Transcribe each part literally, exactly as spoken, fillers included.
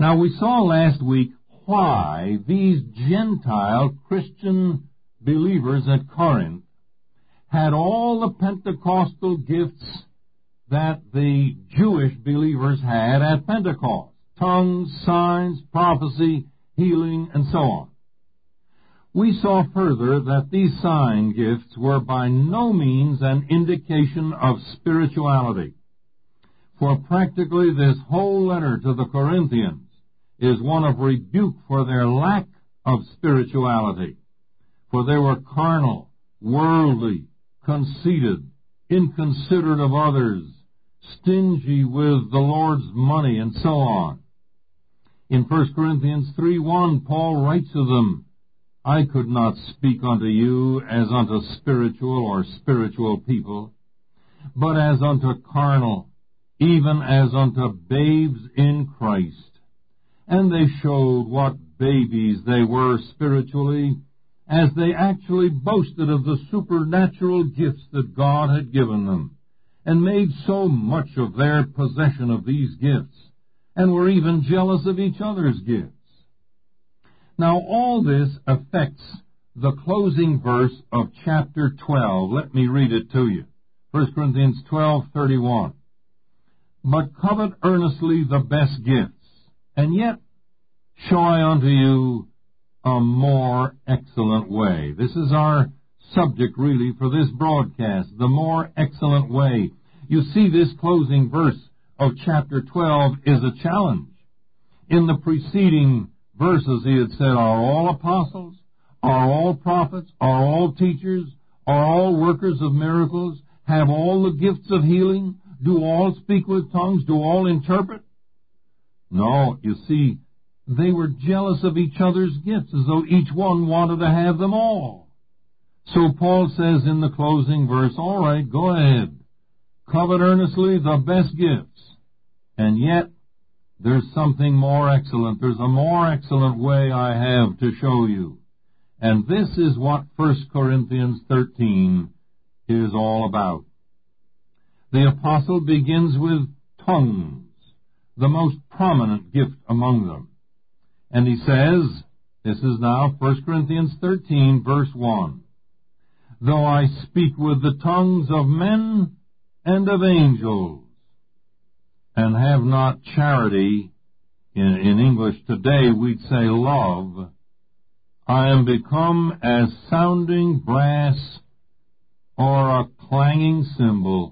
Now, we saw last week why these Gentile Christian believers at Corinth had all the Pentecostal gifts that the Jewish believers had at Pentecost: tongues, signs, prophecy, healing, and so on. We saw further that these sign gifts were by no means an indication of spirituality, for practically this whole letter to the Corinthians is one of rebuke for their lack of spirituality, for they were carnal, worldly, conceited, inconsiderate of others, stingy with the Lord's money, and so on. In First Corinthians three one, Paul writes of them, "I could not speak unto you as unto spiritual or spiritual people, but as unto carnal, even as unto babes in Christ." And they showed what babies they were spiritually, as they actually boasted of the supernatural gifts that God had given them, and made so much of their possession of these gifts, and were even jealous of each other's gifts. Now, all this affects the closing verse of chapter twelve. Let me read it to you. First Corinthians twelve thirty-one. "But covet earnestly the best gifts, and yet show I unto you a more excellent way." This is our subject, really, for this broadcast, the more excellent way. You see, this closing verse of chapter twelve is a challenge. In the preceding verses, he had said, "Are all apostles? Are all prophets? Are all teachers? Are all workers of miracles? Have all the gifts of healing? Do all speak with tongues? Do all interpret?" No, you see, they were jealous of each other's gifts, as though each one wanted to have them all. So Paul says in the closing verse, all right, go ahead. Covet earnestly the best gifts. And yet, there's something more excellent. There's a more excellent way I have to show you. And this is what First Corinthians thirteen is all about. The apostle begins with tongues, the most prominent gift among them. And he says, this is now First Corinthians thirteen, verse one, "Though I speak with the tongues of men and of angels, and have not charity," in, in English today we'd say love, "I am become as sounding brass or a clanging cymbal."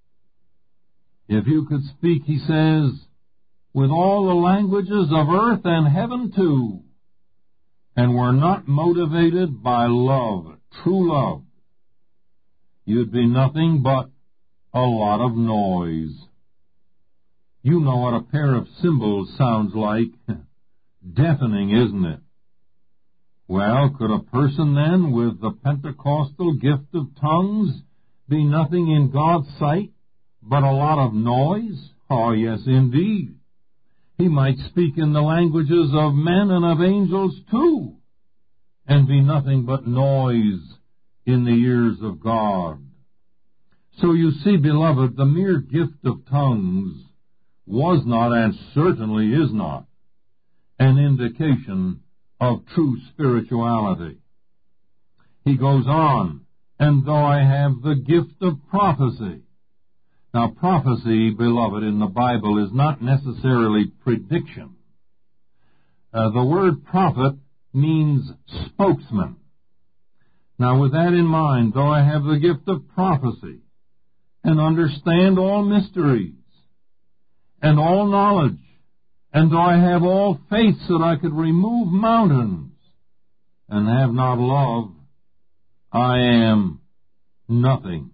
If you could speak, he says, with all the languages of earth and heaven too, and were not motivated by love, true love, you'd be nothing but a lot of noise. You know what a pair of cymbals sounds like. Deafening, isn't it? Well, could a person then with the Pentecostal gift of tongues be nothing in God's sight but a lot of noise? Oh, yes, indeed. He might speak in the languages of men and of angels too, and be nothing but noise in the ears of God. So you see, beloved, the mere gift of tongues was not, and certainly is not, an indication of true spirituality. He goes on, "And though I have the gift of prophecy." Now, prophecy, beloved, in the Bible is not necessarily prediction. Uh, the word prophet means spokesman. Now, with that in mind, though I have the gift of prophecy, and understand all mysteries, and all knowledge, and though I have all faith so that I could remove mountains, and have not love, I am nothing.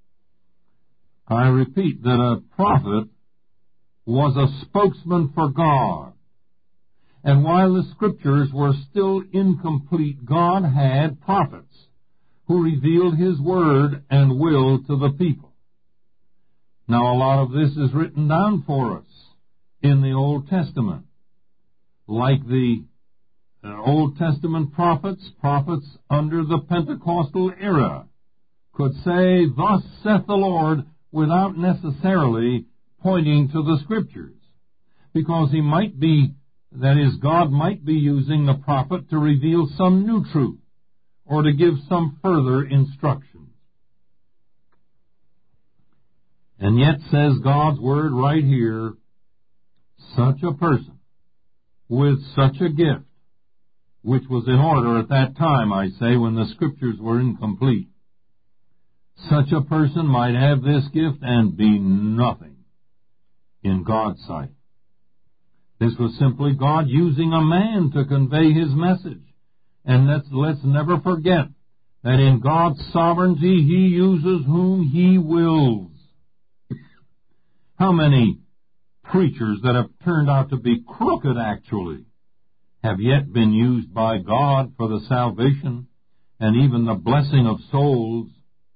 I repeat that a prophet was a spokesman for God. And while the Scriptures were still incomplete, God had prophets who revealed His Word and will to the people. Now, a lot of this is written down for us in the Old Testament. Like the uh, Old Testament prophets, prophets under the Pentecostal era could say, "Thus saith the Lord," without necessarily pointing to the Scriptures, because he might be that is, God might be using the prophet to reveal some new truth or to give some further instructions. And yet, says God's Word right here, such a person with such a gift, which was in order at that time, I say, when the Scriptures were incomplete, such a person might have this gift and be nothing in God's sight. This was simply God using a man to convey His message. And let's, let's never forget that in God's sovereignty, He uses whom He wills. How many preachers that have turned out to be crooked, actually, have yet been used by God for the salvation and even the blessing of souls?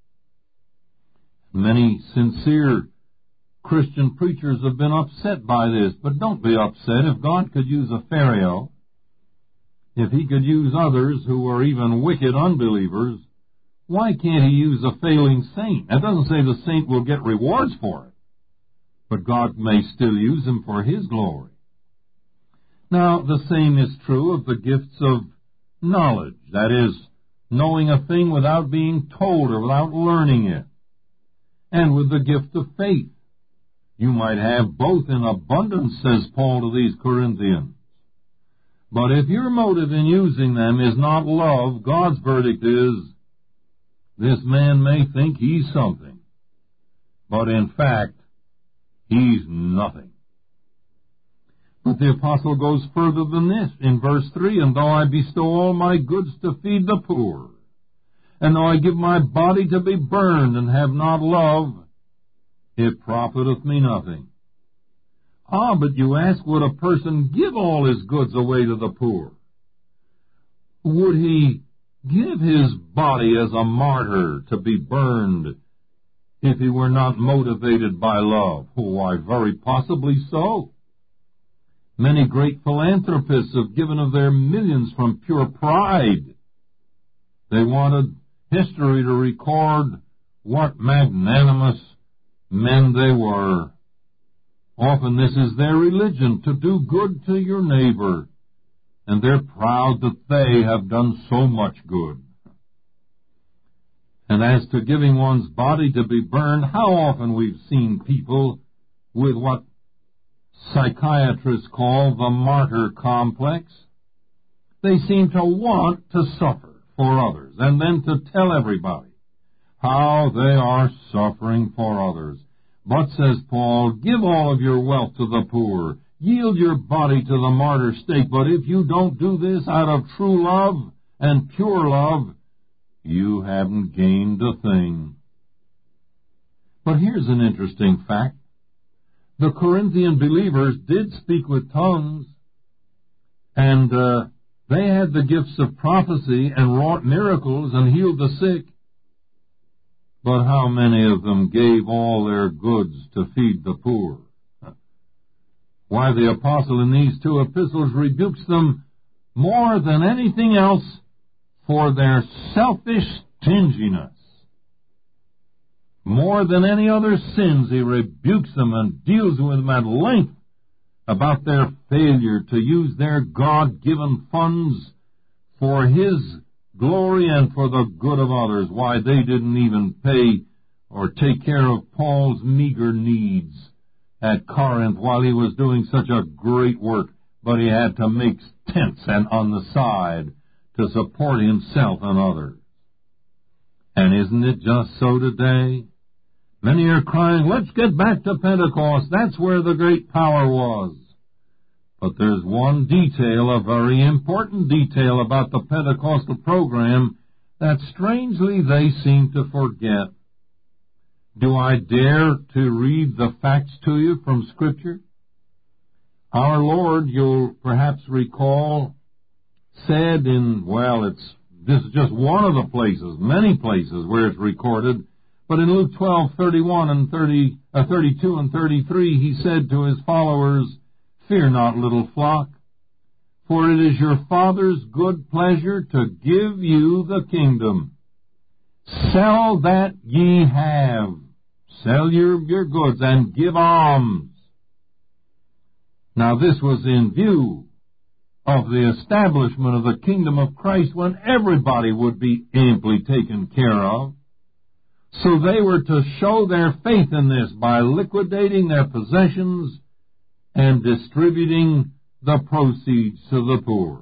Many sincere Christian preachers have been upset by this, but don't be upset. If God could use a Pharaoh, if He could use others who are even wicked unbelievers, why can't He use a failing saint? That doesn't say the saint will get rewards for it, but God may still use him for His glory. Now, the same is true of the gifts of knowledge, that is, knowing a thing without being told or without learning it, and with the gift of faith. You might have both in abundance, says Paul to these Corinthians. But if your motive in using them is not love, God's verdict is, this man may think he's something, but in fact, he's nothing. But the apostle goes further than this in verse three, and though I bestow all my goods to feed the poor, and though I give my body to be burned and have not love, it profiteth me nothing. Ah, but you ask, would a person give all his goods away to the poor? Would he give his body as a martyr to be burned if he were not motivated by love? Oh, why, very possibly so. Many great philanthropists have given of their millions from pure pride. They wanted history to record what magnanimous men they were. Often this is their religion, to do good to your neighbor, and they're proud that they have done so much good. And as to giving one's body to be burned, how often we've seen people with what psychiatrists call the martyr complex. They seem to want to suffer for others, and then to tell everybody how they are suffering for others. But, says Paul, give all of your wealth to the poor. Yield your body to the martyr stake. But if you don't do this out of true love and pure love, you haven't gained a thing. But here's an interesting fact. The Corinthian believers did speak with tongues, and uh, they had the gifts of prophecy and wrought miracles and healed the sick. But how many of them gave all their goods to feed the poor? Why, the apostle in these two epistles rebukes them more than anything else for their selfish stinginess. More than any other sins, he rebukes them and deals with them at length about their failure to use their God-given funds for His glory and for the good of others. Why, they didn't even pay or take care of Paul's meager needs at Corinth while he was doing such a great work, but he had to make tents and on the side to support himself and others. And isn't it just so today? Many are crying, let's get back to Pentecost. That's where the great power was. But there's one detail, a very important detail about the Pentecostal program that strangely they seem to forget. Do I dare to read the facts to you from Scripture? Our Lord, you'll perhaps recall, said in, well, it's this is just one of the places, many places where it's recorded, but in Luke twelve, thirty-one and thirty, uh, thirty-two and thirty-three, he said to his followers, fear not, little flock, for it is your Father's good pleasure to give you the kingdom. Sell that ye have. Sell your, your goods and give alms. Now this was in view of the establishment of the kingdom of Christ when everybody would be amply taken care of. So they were to show their faith in this by liquidating their possessions and distributing the proceeds to the poor.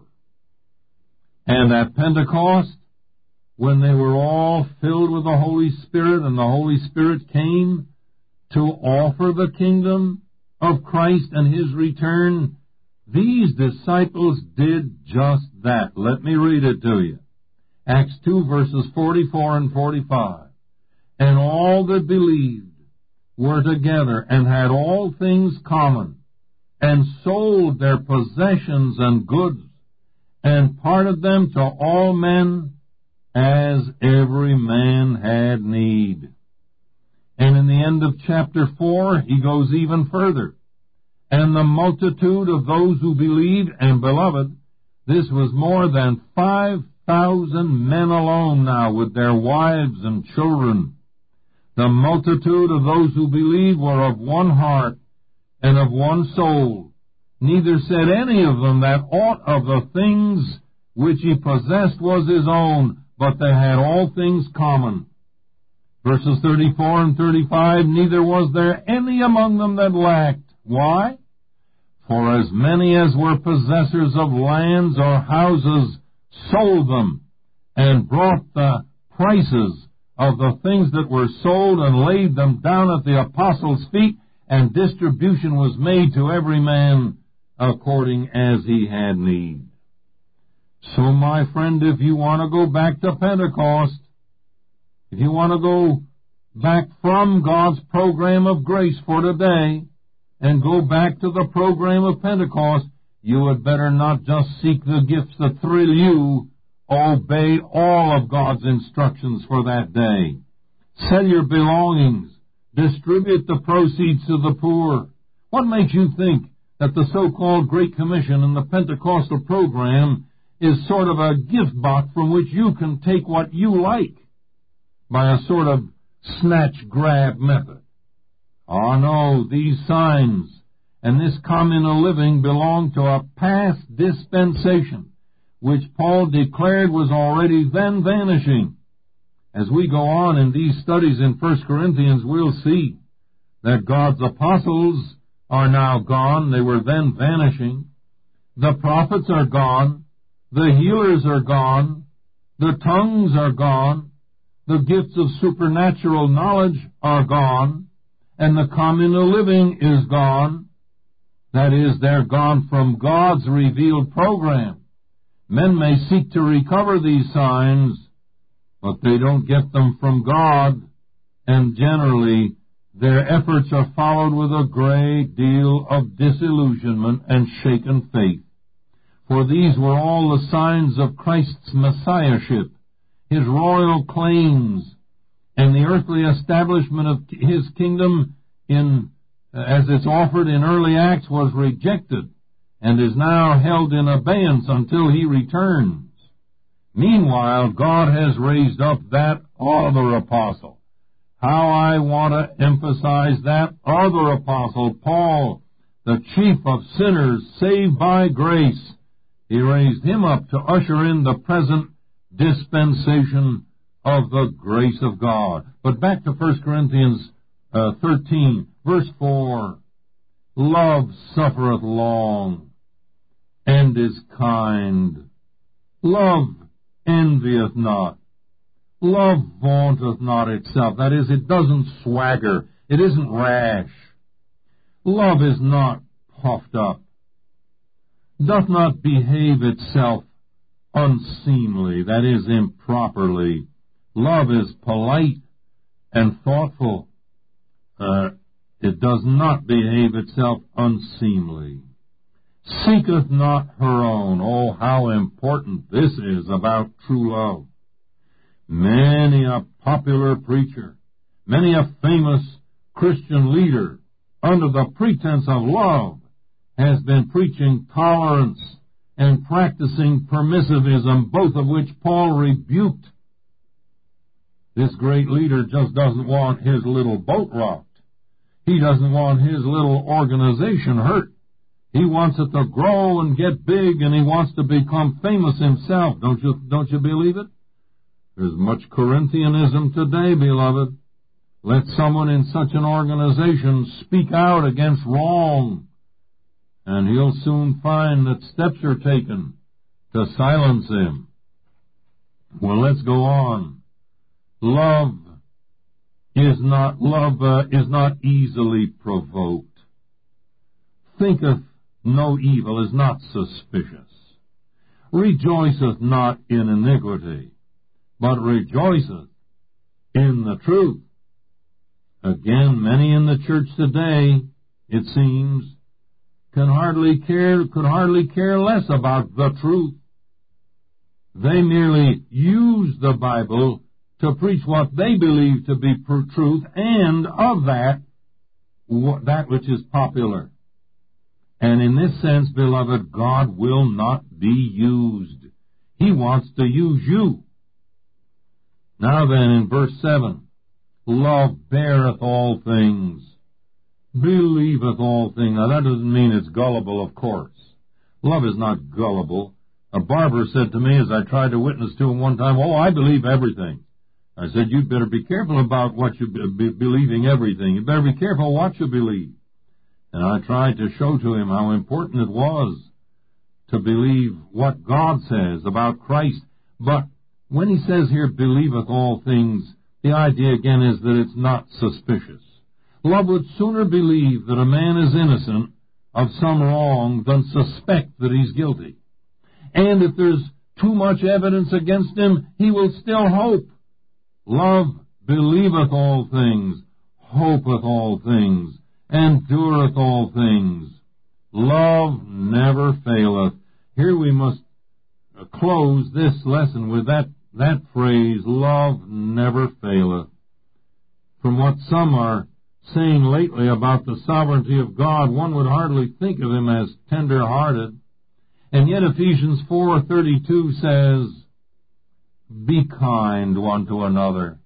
And at Pentecost, when they were all filled with the Holy Spirit and the Holy Spirit came to offer the kingdom of Christ and His return, these disciples did just that. Let me read it to you. Acts two, verses forty-four and forty-five. And all that believed were together and had all things common, and sold their possessions and goods, and parted them to all men as every man had need. And in the end of chapter four, he goes even further. And the multitude of those who believed, and beloved, this was more than five thousand men alone now, with their wives and children. The multitude of those who believed were of one heart and of one soul. Neither said any of them that aught of the things which he possessed was his own, but they had all things common. Verses thirty-four and thirty-five, neither was there any among them that lacked. Why? For as many as were possessors of lands or houses sold them, and brought the prices of the things that were sold, and laid them down at the apostles' feet, and distribution was made to every man according as he had need. So, my friend, if you want to go back to Pentecost, if you want to go back from God's program of grace for today and go back to the program of Pentecost, you had better not just seek the gifts that thrill you. Obey all of God's instructions for that day. Sell your belongings. Distribute the proceeds to the poor. What makes you think that the so-called Great Commission and the Pentecostal program is sort of a gift box from which you can take what you like by a sort of snatch-grab method? Oh, no, these signs and this communal living belong to a past dispensation, which Paul declared was already then vanishing. As we go on in these studies in First Corinthians, we'll see that God's apostles are now gone. They were then vanishing. The prophets are gone. The healers are gone. The tongues are gone. The gifts of supernatural knowledge are gone. And the communal living is gone. That is, they're gone from God's revealed program. Men may seek to recover these signs, but they don't get them from God, and generally their efforts are followed with a great deal of disillusionment and shaken faith. For these were all the signs of Christ's messiahship, His royal claims, and the earthly establishment of His kingdom in, as it's offered in early Acts, was rejected and is now held in abeyance until He returns. Meanwhile, God has raised up that other apostle. How I want to emphasize that other apostle, Paul, the chief of sinners saved by grace. He raised him up to usher in the present dispensation of the grace of God. But back to First Corinthians uh, thirteen, verse four. Love suffereth long, and is kind. Love envieth not. Love vaunteth not itself. That is, it doesn't swagger. It isn't rash. Love is not puffed up. Doth not behave itself unseemly, that is, improperly. Love is polite and thoughtful. Uh, it does not behave itself unseemly. Seeketh not her own. Oh, how important this is about true love. Many a popular preacher, many a famous Christian leader, under the pretense of love, has been preaching tolerance and practicing permissivism, both of which Paul rebuked. This great leader just doesn't want his little boat rocked. He doesn't want his little organization hurt. He wants it to grow and get big, and he wants to become famous himself. Don't you, don't you believe it? There's much Corinthianism today, beloved. Let someone in such an organization speak out against wrong, and he'll soon find that steps are taken to silence him. Well, let's go on. Love is not, love uh, is not easily provoked. Thinketh no evil, is not suspicious. Rejoiceth not in iniquity, but rejoiceth in the truth. Again, many in the church today, it seems, can hardly care, could hardly care less about the truth. They merely use the Bible to preach what they believe to be truth, and of that, that which is popular. And in this sense, beloved, God will not be used. He wants to use you. Now then, in verse seven, love beareth all things, believeth all things. Now that doesn't mean it's gullible, of course. Love is not gullible. A barber said to me as I tried to witness to him one time, oh, I believe everything. I said, you'd better be careful about what you be believing everything. You better be careful what you believe. And I tried to show to him how important it was to believe what God says about Christ. But when he says here, believeth all things, the idea again is that it's not suspicious. Love would sooner believe that a man is innocent of some wrong than suspect that he's guilty. And if there's too much evidence against him, he will still hope. Love believeth all things, hopeth all things, endureth all things. Love never faileth. Here we must close this lesson with that, that phrase, love never faileth. From what some are saying lately about the sovereignty of God, one would hardly think of him as tender-hearted. And yet Ephesians four thirty-two says, be kind one to another,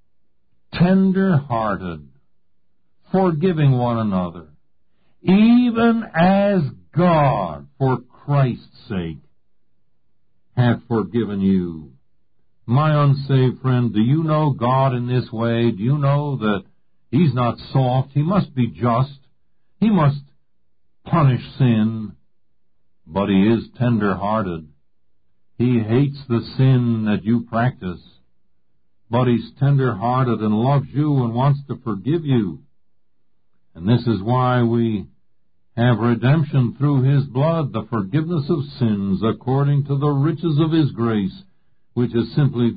tender-hearted, forgiving one another, even as God, for Christ's sake, hath forgiven you. My unsaved friend, do you know God in this way? Do you know that He's not soft? He must be just. He must punish sin. But He is tender-hearted. He hates the sin that you practice. But He's tender-hearted and loves you and wants to forgive you. And this is why we have redemption through His blood, the forgiveness of sins according to the riches of His grace, which is simply